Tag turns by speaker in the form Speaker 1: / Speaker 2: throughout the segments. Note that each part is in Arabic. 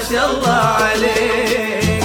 Speaker 1: شاء الله عليك،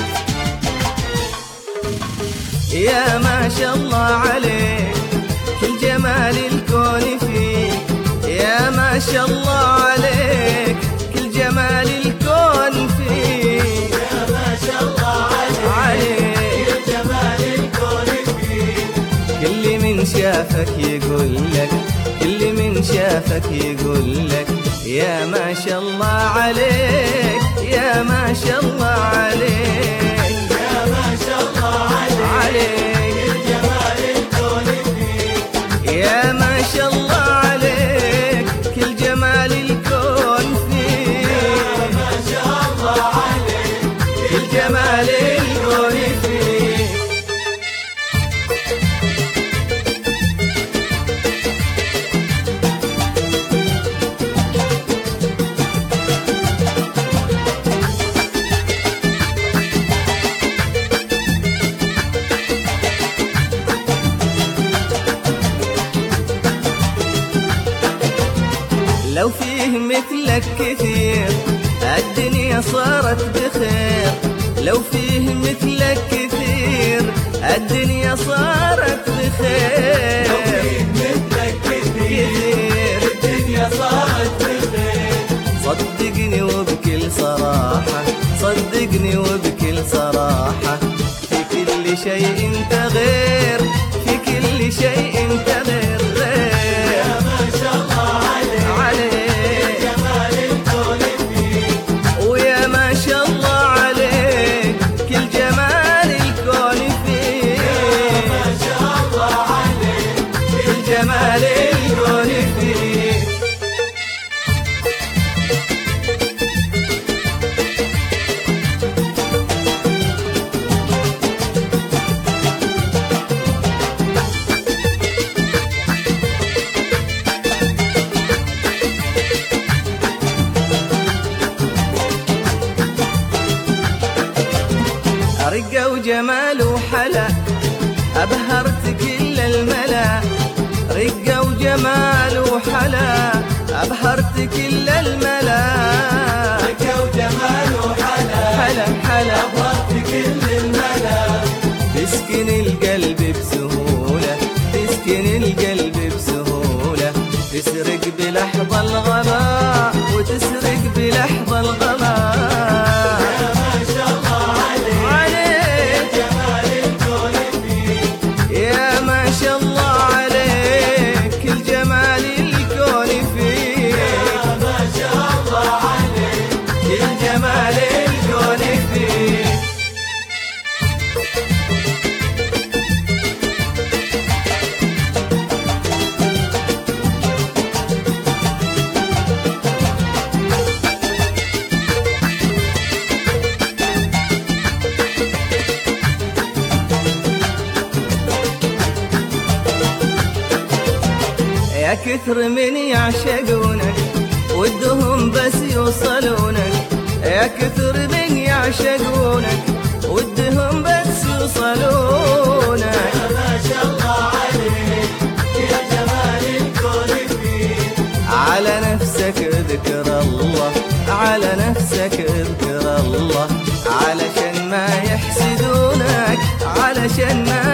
Speaker 1: يا ما شاء الله عليك، كل جمال الكون فيك، يا ما شاء الله عليك، كل جمال الكون فيك،
Speaker 2: يا ما شاء الله عليك، كل جمال الكون فيك.
Speaker 1: كل من شافك يقول لك، كل من شافك يقول لك، يا ما شاء الله عليك، يا ما شاء الله عليك،
Speaker 2: يا ما شاء الله عليك، كل جمال الكون فيك.
Speaker 1: يا ما شاء الله عليك، كل جمال الكون فيك،
Speaker 2: يا ما شاء الله عليك،
Speaker 1: كل جمال الكون فيك. لو فيه مثلك كثير الدنيا صارت بخير، لو فيه مثلك كثير الدنيا صارت بخير،
Speaker 2: لو فيه مثلك كثير الدنيا صارت بخير.
Speaker 1: صدقني وبكل صراحة، صدقني وبكل صراحة، في كل شيء انت غير، في كل شيء انت غير
Speaker 2: يا ما شاء الله عليك، جمال الكون فيك.
Speaker 1: ويا ما شاء الله عليك، كل جمال الكون فيك،
Speaker 2: يا ما شاء الله عليك،
Speaker 1: كل جمال الكون فيك. رقة وجمال وحلا أبهرت كل الملا، رقة وجمال وحلا أبهرت كل الملا،
Speaker 2: رقة وجمال وحلا
Speaker 1: حلا حلا
Speaker 2: أبهرت كل الملا.
Speaker 1: تسكن القلب بسهولة، تسكن القلب بسهولة، تسرق بلحظة الغباء وتسرق بلحظة الغباء.
Speaker 2: يا ما شاء الله عليك، جمال الكون فيك.
Speaker 1: يا ما شاء الله عليك، كل جمال الكون فيك،
Speaker 2: يا ما شاء الله عليك،
Speaker 1: كل جمال الكون فيك. يا كثر من يعشقونك ودهم بس يوصلونك، يا كثر من يعشقونك ودهم بس يوصلونك،
Speaker 2: يا ما شاء الله عليك، يا جمال الكون فيك.
Speaker 1: على نفسك اذكر الله، على نفسك اذكر الله، علشان ما يحسدونك، علشان ما